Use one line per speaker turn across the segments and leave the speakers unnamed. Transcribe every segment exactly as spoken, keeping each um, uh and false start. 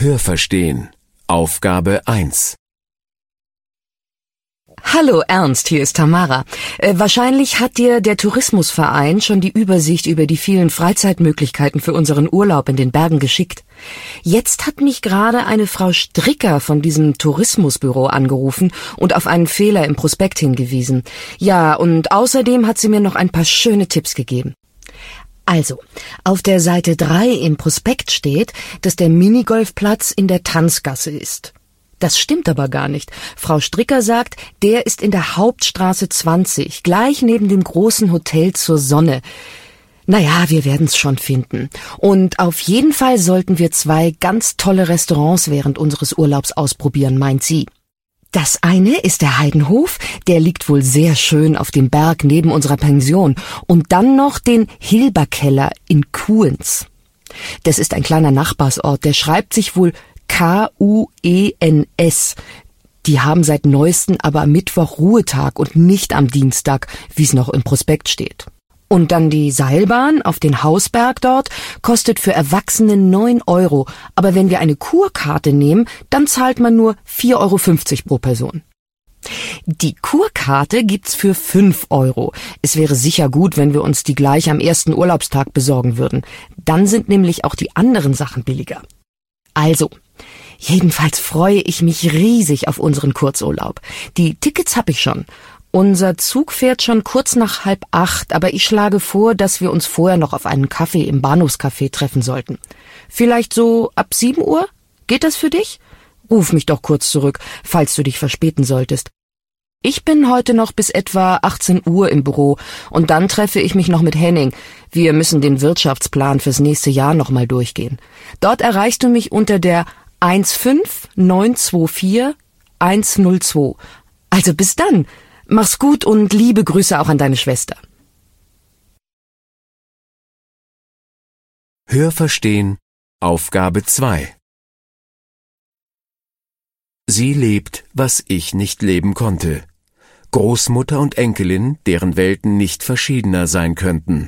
Hörverstehen. Aufgabe eins.
Hallo Ernst, hier ist Tamara. Äh, wahrscheinlich hat dir der Tourismusverein schon die Übersicht über die vielen Freizeitmöglichkeiten für unseren Urlaub in den Bergen geschickt. Jetzt hat mich gerade eine Frau Stricker von diesem Tourismusbüro angerufen und auf einen Fehler im Prospekt hingewiesen. Ja, und außerdem hat sie mir noch ein paar schöne Tipps gegeben. Also, auf der Seite drei im Prospekt steht, dass der Minigolfplatz in der Tanzgasse ist. Das stimmt aber gar nicht. Frau Stricker sagt, der ist in der Hauptstraße zwanzig, gleich neben dem großen Hotel zur Sonne. Naja, wir werden's schon finden. Und auf jeden Fall sollten wir zwei ganz tolle Restaurants während unseres Urlaubs ausprobieren, meint sie. Das eine ist der Heidenhof, der liegt wohl sehr schön auf dem Berg neben unserer Pension. Und dann noch den Hilberkeller in Kuens. Das ist ein kleiner Nachbarsort, der schreibt sich wohl K U E N S. Die haben seit neuestem aber am Mittwoch Ruhetag und nicht am Dienstag, wie es noch im Prospekt steht. Und dann die Seilbahn auf den Hausberg dort kostet für Erwachsene neun Euro. Aber wenn wir eine Kurkarte nehmen, dann zahlt man nur vier Euro fünfzig pro Person. Die Kurkarte gibt's für fünf Euro. Es wäre sicher gut, wenn wir uns die gleich am ersten Urlaubstag besorgen würden. Dann sind nämlich auch die anderen Sachen billiger. Also, jedenfalls freue ich mich riesig auf unseren Kurzurlaub. Die Tickets hab ich schon. Unser Zug fährt schon kurz nach halb acht, aber ich schlage vor, dass wir uns vorher noch auf einen Kaffee im Bahnhofscafé treffen sollten. Vielleicht so ab sieben Uhr? Geht das für dich? Ruf mich doch kurz zurück, falls du dich verspäten solltest. Ich bin heute noch bis etwa achtzehn Uhr im Büro und dann treffe ich mich noch mit Henning. Wir müssen den Wirtschaftsplan fürs nächste Jahr noch mal durchgehen. Dort erreichst du mich unter der eins fünf neun zwei vier eins null zwei. Also bis dann. Mach's gut und liebe Grüße auch an deine Schwester.
Hörverstehen. Aufgabe zwei. Sie lebt, was ich nicht leben konnte. Großmutter und Enkelin, deren Welten nicht verschiedener sein könnten.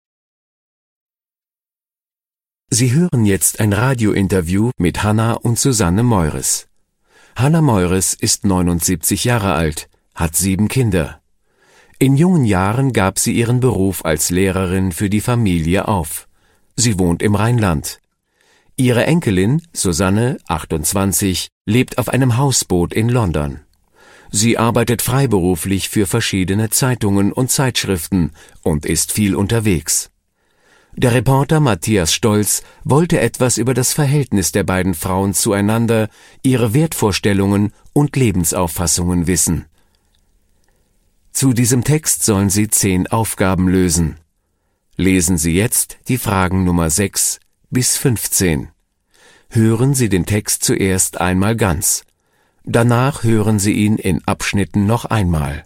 Sie hören jetzt ein Radiointerview mit Hanna und Susanne Meures. Hanna Meures ist neunundsiebzig Jahre alt, hat sieben Kinder. In jungen Jahren gab sie ihren Beruf als Lehrerin für die Familie auf. Sie wohnt im Rheinland. Ihre Enkelin, Susanne, achtundzwanzig, lebt auf einem Hausboot in London. Sie arbeitet freiberuflich für verschiedene Zeitungen und Zeitschriften und ist viel unterwegs. Der Reporter Matthias Stolz wollte etwas über das Verhältnis der beiden Frauen zueinander, ihre Wertvorstellungen und Lebensauffassungen wissen. Zu diesem Text sollen Sie zehn Aufgaben lösen. Lesen Sie jetzt die Fragen Nummer sechs bis fünfzehn. Hören Sie den Text zuerst einmal ganz. Danach hören Sie ihn in Abschnitten noch einmal.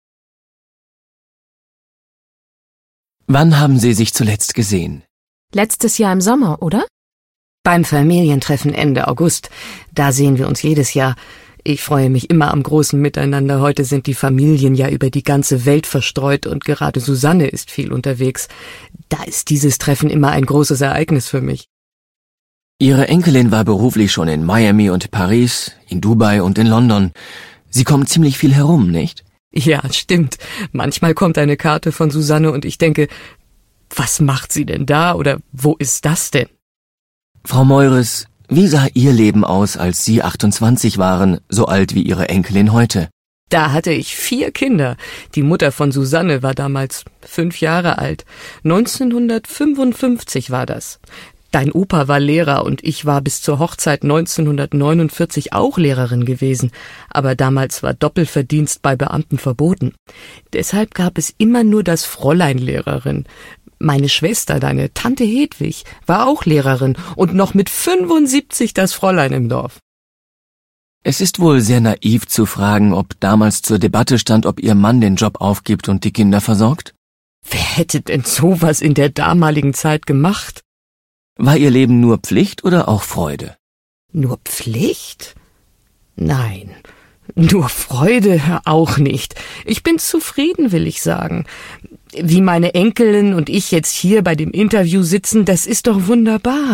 Wann haben Sie sich zuletzt gesehen?
Letztes Jahr im Sommer, oder?
Beim Familientreffen Ende August. Da sehen wir uns jedes Jahr. Ich freue mich immer am großen Miteinander. Heute sind die Familien ja über die ganze Welt verstreut und gerade Susanne ist viel unterwegs. Da ist dieses Treffen immer ein großes Ereignis für mich.
Ihre Enkelin war beruflich schon in Miami und Paris, in Dubai und in London. Sie kommt ziemlich viel herum, nicht?
Ja, stimmt. Manchmal kommt eine Karte von Susanne und ich denke, was macht sie denn da oder wo ist das denn?
Frau Meures, wie sah Ihr Leben aus, als Sie achtundzwanzig waren, so alt wie Ihre Enkelin heute?
Da hatte ich vier Kinder. Die Mutter von Susanne war damals fünf Jahre alt. neunzehnhundertfünfundfünfzig war das. Dein Opa war Lehrer und ich war bis zur Hochzeit neunzehnhundertneunundvierzig auch Lehrerin gewesen. Aber damals war Doppelverdienst bei Beamten verboten. Deshalb gab es immer nur das Fräulein-Lehrerin. Meine Schwester, deine Tante Hedwig, war auch Lehrerin und noch mit fünfundsiebzig das Fräulein im Dorf.
Es ist wohl sehr naiv zu fragen, ob damals zur Debatte stand, ob Ihr Mann den Job aufgibt und die Kinder versorgt?
Wer hätte denn sowas in der damaligen Zeit gemacht?
War Ihr Leben nur Pflicht oder auch Freude?
Nur Pflicht? Nein, nur Freude auch nicht. Ich bin zufrieden, will ich sagen. Wie meine Enkelin und ich jetzt hier bei dem Interview sitzen, das ist doch wunderbar.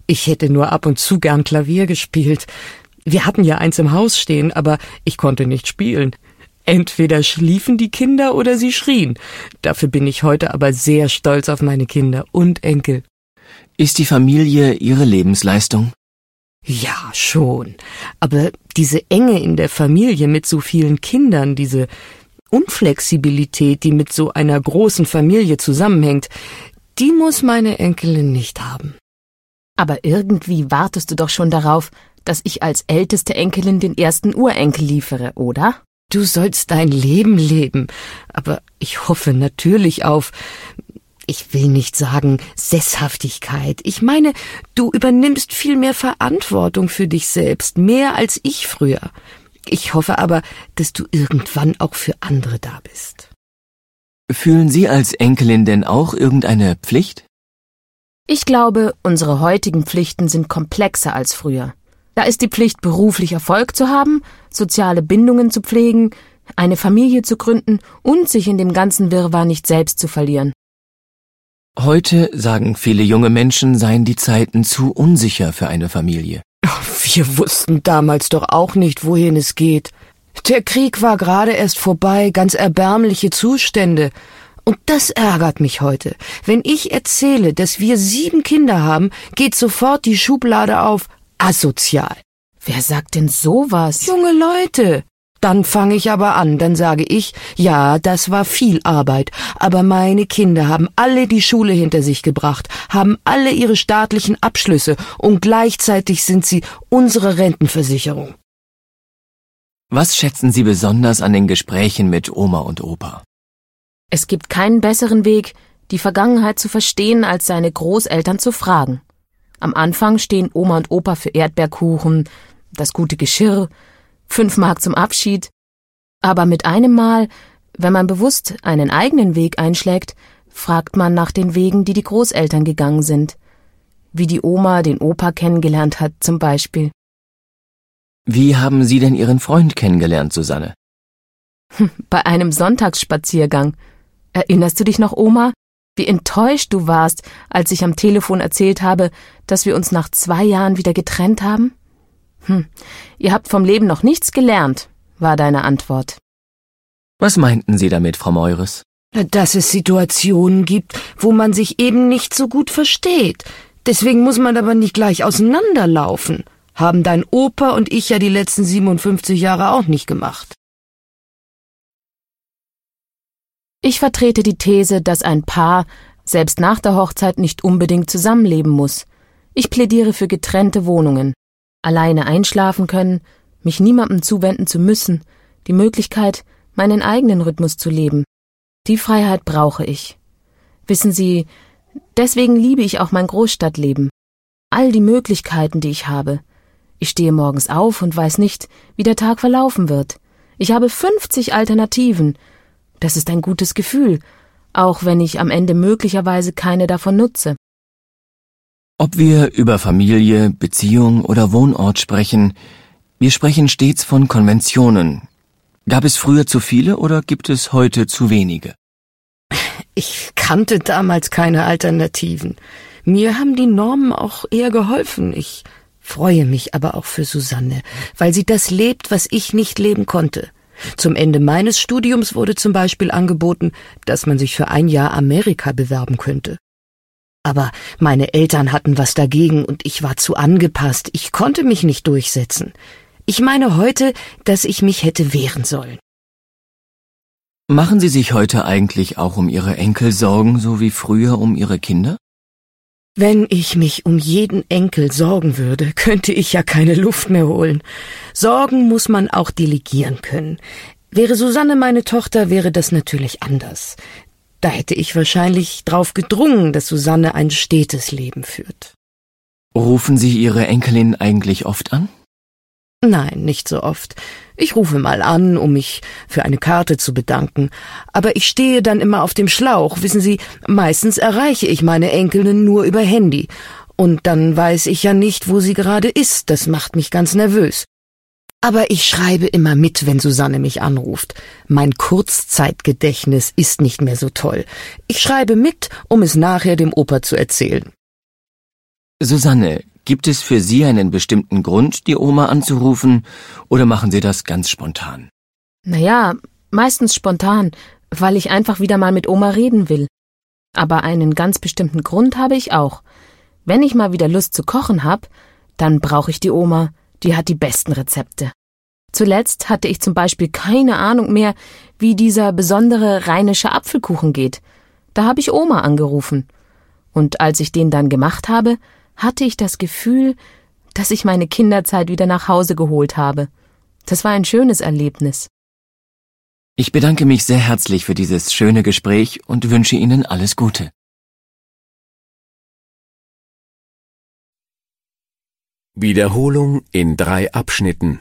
Ich hätte nur ab und zu gern Klavier gespielt. Wir hatten ja eins im Haus stehen, aber ich konnte nicht spielen. Entweder schliefen die Kinder oder sie schrien. Dafür bin ich heute aber sehr stolz auf meine Kinder und Enkel.
Ist die Familie Ihre Lebensleistung?
Ja, schon. Aber diese Enge in der Familie mit so vielen Kindern, diese Unflexibilität, die mit so einer großen Familie zusammenhängt, die muss meine Enkelin nicht haben.
Aber irgendwie wartest du doch schon darauf, dass ich als älteste Enkelin den ersten Urenkel liefere, oder?
Du sollst dein Leben leben, aber ich hoffe natürlich auf, ich will nicht sagen Sesshaftigkeit. Ich meine, du übernimmst viel mehr Verantwortung für dich selbst, mehr als ich früher. Ich hoffe aber, dass du irgendwann auch für andere da bist.
Fühlen Sie als Enkelin denn auch irgendeine Pflicht?
Ich glaube, unsere heutigen Pflichten sind komplexer als früher. Da ist die Pflicht, beruflich Erfolg zu haben, soziale Bindungen zu pflegen, eine Familie zu gründen und sich in dem ganzen Wirrwarr nicht selbst zu verlieren.
Heute sagen viele junge Menschen, seien die Zeiten zu unsicher für eine Familie.
Wir wussten damals doch auch nicht, wohin es geht. Der Krieg war gerade erst vorbei, ganz erbärmliche Zustände. Und das ärgert mich heute. Wenn ich erzähle, dass wir sieben Kinder haben, geht sofort die Schublade auf asozial.
Wer sagt denn sowas?
Junge Leute. Dann fange ich aber an, dann sage ich, ja, das war viel Arbeit, aber meine Kinder haben alle die Schule hinter sich gebracht, haben alle ihre staatlichen Abschlüsse und gleichzeitig sind sie unsere Rentenversicherung.
Was schätzen Sie besonders an den Gesprächen mit Oma und Opa?
Es gibt keinen besseren Weg, die Vergangenheit zu verstehen, als seine Großeltern zu fragen. Am Anfang stehen Oma und Opa für Erdbeerkuchen, das gute Geschirr, fünf Mark zum Abschied. Aber mit einem Mal, wenn man bewusst einen eigenen Weg einschlägt, fragt man nach den Wegen, die die Großeltern gegangen sind. Wie die Oma den Opa kennengelernt hat, zum Beispiel.
Wie haben Sie denn Ihren Freund kennengelernt, Susanne?
Bei einem Sonntagsspaziergang. Erinnerst du dich noch, Oma? Wie enttäuscht du warst, als ich am Telefon erzählt habe, dass wir uns nach zwei Jahren wieder getrennt haben? Hm, ihr habt vom Leben noch nichts gelernt, war deine Antwort.
Was meinten Sie damit, Frau Meures?
Dass es Situationen gibt, wo man sich eben nicht so gut versteht. Deswegen muss man aber nicht gleich auseinanderlaufen. Haben dein Opa und ich ja die letzten siebenundfünfzig Jahre auch nicht gemacht.
Ich vertrete die These, dass ein Paar selbst nach der Hochzeit nicht unbedingt zusammenleben muss. Ich plädiere für getrennte Wohnungen. Alleine einschlafen können, mich niemandem zuwenden zu müssen, die Möglichkeit, meinen eigenen Rhythmus zu leben. Die Freiheit brauche ich. Wissen Sie, deswegen liebe ich auch mein Großstadtleben. All die Möglichkeiten, die ich habe. Ich stehe morgens auf und weiß nicht, wie der Tag verlaufen wird. Ich habe fünfzig Alternativen. Das ist ein gutes Gefühl, auch wenn ich am Ende möglicherweise keine davon nutze.
Ob wir über Familie, Beziehung oder Wohnort sprechen, wir sprechen stets von Konventionen. Gab es früher zu viele oder gibt es heute zu wenige?
Ich kannte damals keine Alternativen. Mir haben die Normen auch eher geholfen. Ich freue mich aber auch für Susanne, weil sie das lebt, was ich nicht leben konnte. Zum Ende meines Studiums wurde zum Beispiel angeboten, dass man sich für ein Jahr Amerika bewerben könnte. Aber meine Eltern hatten was dagegen und ich war zu angepasst. Ich konnte mich nicht durchsetzen. Ich meine heute, dass ich mich hätte wehren sollen.
Machen Sie sich heute eigentlich auch um Ihre Enkel Sorgen, so wie früher um Ihre Kinder?
Wenn ich mich um jeden Enkel sorgen würde, könnte ich ja keine Luft mehr holen. Sorgen muss man auch delegieren können. Wäre Susanne meine Tochter, wäre das natürlich anders. Da hätte ich wahrscheinlich drauf gedrungen, dass Susanne ein stetes Leben führt.
Rufen Sie Ihre Enkelin eigentlich oft an?
Nein, nicht so oft. Ich rufe mal an, um mich für eine Karte zu bedanken. Aber ich stehe dann immer auf dem Schlauch. Wissen Sie, meistens erreiche ich meine Enkelin nur über Handy. Und dann weiß ich ja nicht, wo sie gerade ist. Das macht mich ganz nervös. Aber ich schreibe immer mit, wenn Susanne mich anruft. Mein Kurzzeitgedächtnis ist nicht mehr so toll. Ich schreibe mit, um es nachher dem Opa zu erzählen.
Susanne, Gibt es für Sie einen bestimmten Grund, die Oma anzurufen, oder machen Sie das ganz spontan?
Naja, meistens spontan, weil ich einfach wieder mal mit Oma reden will. Aber einen ganz bestimmten Grund habe ich auch. Wenn ich mal wieder Lust zu kochen hab, dann brauche ich die Oma, die hat die besten Rezepte. Zuletzt hatte ich zum Beispiel keine Ahnung mehr, wie dieser besondere rheinische Apfelkuchen geht. Da habe ich Oma angerufen. Und als ich den dann gemacht habe, hatte ich das Gefühl, dass ich meine Kinderzeit wieder nach Hause geholt habe. Das war ein schönes Erlebnis.
Ich bedanke mich sehr herzlich für dieses schöne Gespräch und wünsche Ihnen alles Gute.
Wiederholung in drei Abschnitten.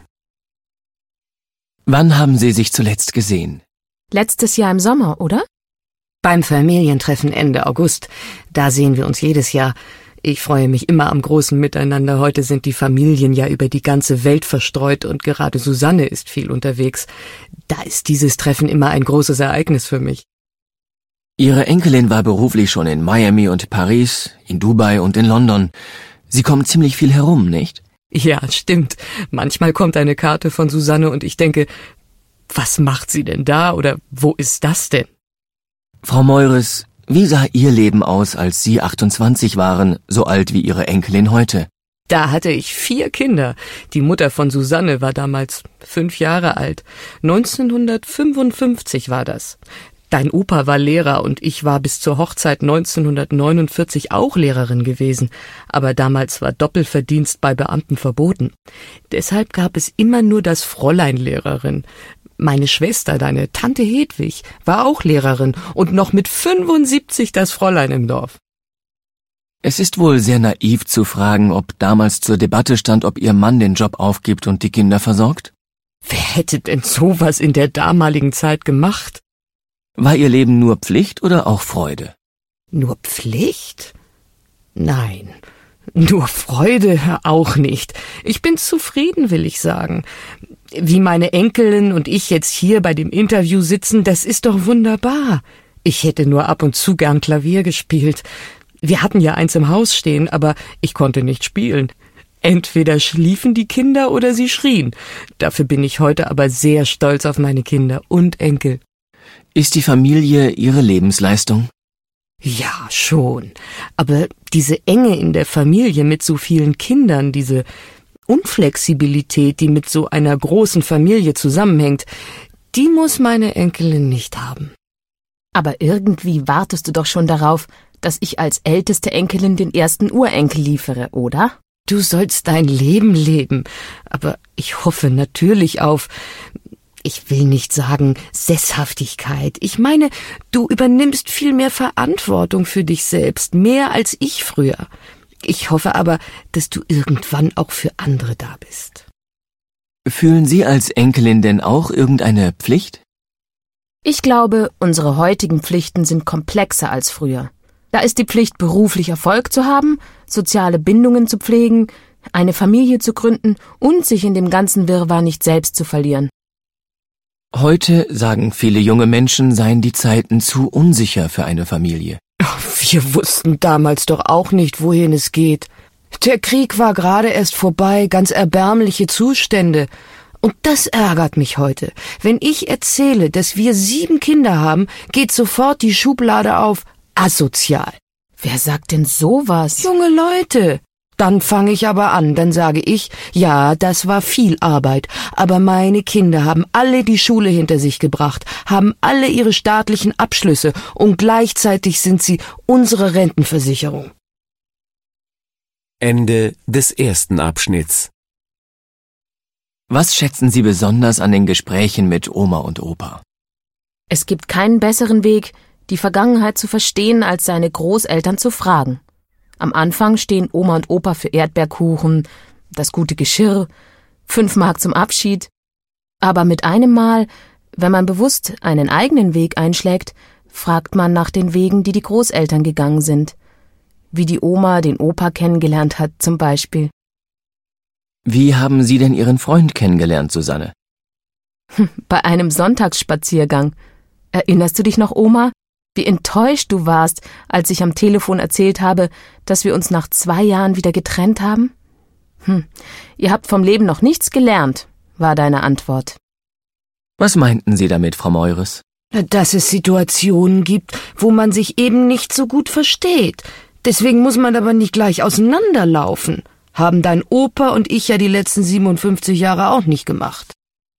Wann haben Sie sich zuletzt gesehen?
Letztes Jahr im Sommer, oder?
Beim Familientreffen Ende August. Da sehen wir uns jedes Jahr. Ich freue mich immer am großen Miteinander. Heute sind die Familien ja über die ganze Welt verstreut und gerade Susanne ist viel unterwegs. Da ist dieses Treffen immer ein großes Ereignis für mich.
Ihre Enkelin war beruflich schon in Miami und Paris, in Dubai und in London. Sie kommen ziemlich viel herum, nicht?
Ja, stimmt. Manchmal kommt eine Karte von Susanne und ich denke, was macht sie denn da oder wo ist das denn?
Frau Meures, wie sah Ihr Leben aus, als Sie achtundzwanzig waren, so alt wie Ihre Enkelin heute?
Da hatte ich vier Kinder. Die Mutter von Susanne war damals fünf Jahre alt. neunzehnhundertfünfundfünfzig war das. Dein Opa war Lehrer und ich war bis zur Hochzeit neunzehnhundertneunundvierzig auch Lehrerin gewesen. Aber damals war Doppelverdienst bei Beamten verboten. Deshalb gab es immer nur das Fräulein Lehrerin. Meine Schwester, deine Tante Hedwig, war auch Lehrerin und noch mit fünfundsiebzig das Fräulein im Dorf.
Es ist wohl sehr naiv zu fragen, ob damals zur Debatte stand, ob Ihr Mann den Job aufgibt und die Kinder versorgt?
Wer hätte denn sowas in der damaligen Zeit gemacht?
War Ihr Leben nur Pflicht oder auch Freude?
Nur Pflicht? Nein, nur Freude auch nicht. Ich bin zufrieden, will ich sagen. Wie meine Enkelin und ich jetzt hier bei dem Interview sitzen, das ist doch wunderbar. Ich hätte nur ab und zu gern Klavier gespielt. Wir hatten ja eins im Haus stehen, aber ich konnte nicht spielen. Entweder schliefen die Kinder oder sie schrien. Dafür bin ich heute aber sehr stolz auf meine Kinder und Enkel.
Ist die Familie Ihre Lebensleistung?
Ja, schon. Aber diese Enge in der Familie mit so vielen Kindern, diese Unflexibilität, die mit so einer großen Familie zusammenhängt, die muss meine Enkelin nicht haben.
Aber irgendwie wartest du doch schon darauf, dass ich als älteste Enkelin den ersten Urenkel liefere, oder?
Du sollst dein Leben leben, aber ich hoffe natürlich auf, ich will nicht sagen Sesshaftigkeit. Ich meine, du übernimmst viel mehr Verantwortung für dich selbst, mehr als ich früher. Ich hoffe aber, dass du irgendwann auch für andere da bist.
Fühlen Sie als Enkelin denn auch irgendeine Pflicht?
Ich glaube, unsere heutigen Pflichten sind komplexer als früher. Da ist die Pflicht, beruflich Erfolg zu haben, soziale Bindungen zu pflegen, eine Familie zu gründen und sich in dem ganzen Wirrwarr nicht selbst zu verlieren.
Heute sagen viele junge Menschen, seien die Zeiten zu unsicher für eine Familie.
Wir wussten damals doch auch nicht, wohin es geht. Der Krieg war gerade erst vorbei, ganz erbärmliche Zustände. Und das ärgert mich heute. Wenn ich erzähle, dass wir sieben Kinder haben, geht sofort die Schublade auf asozial.
Wer sagt denn sowas?
Junge Leute. Dann fange ich aber an, dann sage ich, ja, das war viel Arbeit, aber meine Kinder haben alle die Schule hinter sich gebracht, haben alle ihre staatlichen Abschlüsse und gleichzeitig sind sie unsere Rentenversicherung.
Ende des ersten Abschnitts.
Was schätzen Sie besonders an den Gesprächen mit Oma und Opa?
Es gibt keinen besseren Weg, die Vergangenheit zu verstehen, als seine Großeltern zu fragen. Am Anfang stehen Oma und Opa für Erdbeerkuchen, das gute Geschirr, fünf Mark zum Abschied. Aber mit einem Mal, wenn man bewusst einen eigenen Weg einschlägt, fragt man nach den Wegen, die die Großeltern gegangen sind. Wie die Oma den Opa kennengelernt hat, zum Beispiel.
Wie haben Sie denn Ihren Freund kennengelernt, Susanne?
Bei einem Sonntagsspaziergang. Erinnerst du dich noch, Oma? Wie enttäuscht du warst, als ich am Telefon erzählt habe, dass wir uns nach zwei Jahren wieder getrennt haben? Hm, ihr habt vom Leben noch nichts gelernt, war deine Antwort.
Was meinten Sie damit, Frau Meures?
Dass es Situationen gibt, wo man sich eben nicht so gut versteht. Deswegen muss man aber nicht gleich auseinanderlaufen. Haben dein Opa und ich ja die letzten siebenundfünfzig Jahre auch nicht gemacht.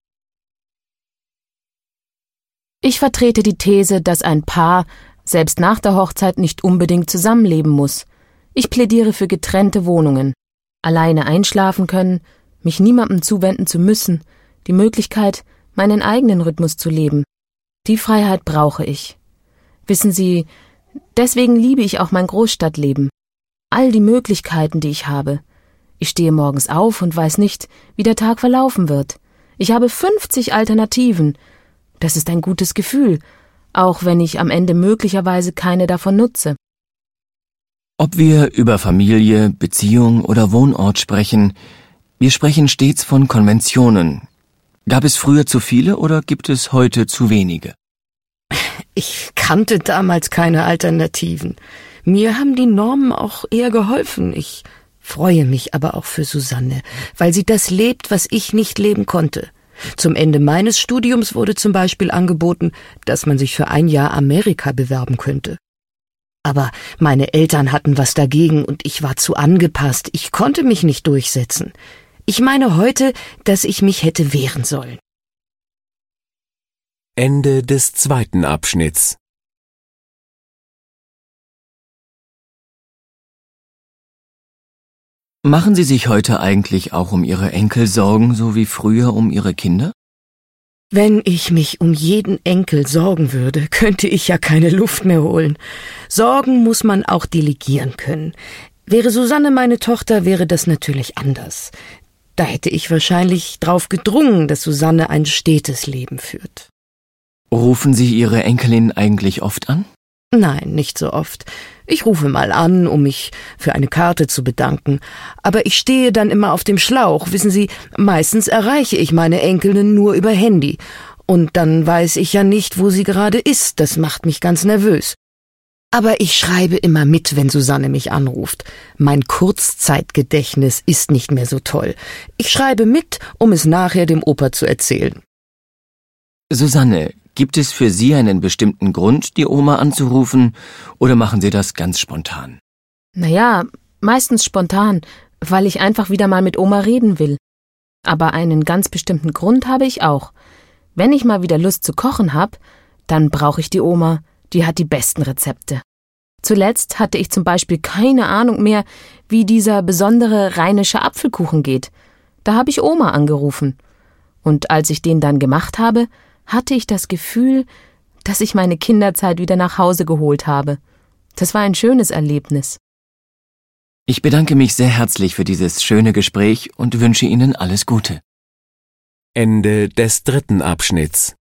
Ich vertrete die These, dass ein Paar selbst nach der Hochzeit nicht unbedingt zusammenleben muss. Ich plädiere für getrennte Wohnungen. Alleine einschlafen können, mich niemandem zuwenden zu müssen, die Möglichkeit, meinen eigenen Rhythmus zu leben. Die Freiheit brauche ich. Wissen Sie, deswegen liebe ich auch mein Großstadtleben. All die Möglichkeiten, die ich habe. Ich stehe morgens auf und weiß nicht, wie der Tag verlaufen wird. Ich habe fünfzig Alternativen. Das ist ein gutes Gefühl, auch wenn ich am Ende möglicherweise keine davon nutze.
Ob wir über Familie, Beziehung oder Wohnort sprechen, wir sprechen stets von Konventionen. Gab es früher zu viele oder gibt es heute zu wenige?
Ich kannte damals keine Alternativen. Mir haben die Normen auch eher geholfen. Ich freue mich aber auch für Susanne, weil sie das lebt, was ich nicht leben konnte. Zum Ende meines Studiums wurde zum Beispiel angeboten, dass man sich für ein Jahr Amerika bewerben könnte. Aber meine Eltern hatten was dagegen und ich war zu angepasst. Ich konnte mich nicht durchsetzen. Ich meine heute, dass ich mich hätte wehren sollen.
Ende des zweiten Abschnitts.
Machen Sie sich heute eigentlich auch um Ihre Enkel Sorgen, so wie früher um Ihre Kinder?
Wenn ich mich um jeden Enkel sorgen würde, könnte ich ja keine Luft mehr holen. Sorgen muss man auch delegieren können. Wäre Susanne meine Tochter, wäre das natürlich anders. Da hätte ich wahrscheinlich drauf gedrungen, dass Susanne ein stetes Leben führt.
Rufen Sie Ihre Enkelin eigentlich oft an?
Nein, nicht so oft. Ich rufe mal an, um mich für eine Karte zu bedanken. Aber ich stehe dann immer auf dem Schlauch. Wissen Sie, meistens erreiche ich meine Enkelin nur über Handy. Und dann weiß ich ja nicht, wo sie gerade ist. Das macht mich ganz nervös. Aber ich schreibe immer mit, wenn Susanne mich anruft. Mein Kurzzeitgedächtnis ist nicht mehr so toll. Ich schreibe mit, um es nachher dem Opa zu erzählen.
Susanne, gibt es für Sie einen bestimmten Grund, die Oma anzurufen, oder machen Sie das ganz spontan?
Naja, meistens spontan, weil ich einfach wieder mal mit Oma reden will. Aber einen ganz bestimmten Grund habe ich auch. Wenn ich mal wieder Lust zu kochen habe, dann brauche ich die Oma, die hat die besten Rezepte. Zuletzt hatte ich zum Beispiel keine Ahnung mehr, wie dieser besondere rheinische Apfelkuchen geht. Da habe ich Oma angerufen. Und als ich den dann gemacht habe, hatte ich das Gefühl, dass ich meine Kinderzeit wieder nach Hause geholt habe. Das war ein schönes Erlebnis.
Ich bedanke mich sehr herzlich für dieses schöne Gespräch und wünsche Ihnen alles Gute.
Ende des dritten Abschnitts.